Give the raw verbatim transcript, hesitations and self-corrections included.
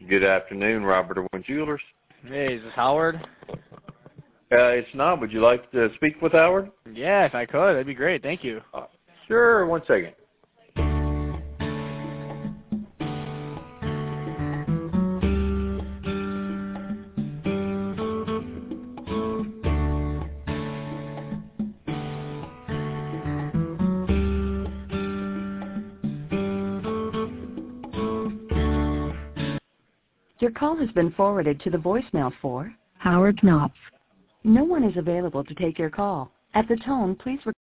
Good afternoon, Robert Owen Jewelers. Hey, is this Howard? Uh, it's not. Would you like to speak with Howard? Yeah, if I could, that'd be great. Thank you. Uh, sure. One second. Your call has been forwarded to the voicemail for Howard Knopf. No one is available to take your call. At the tone, please record.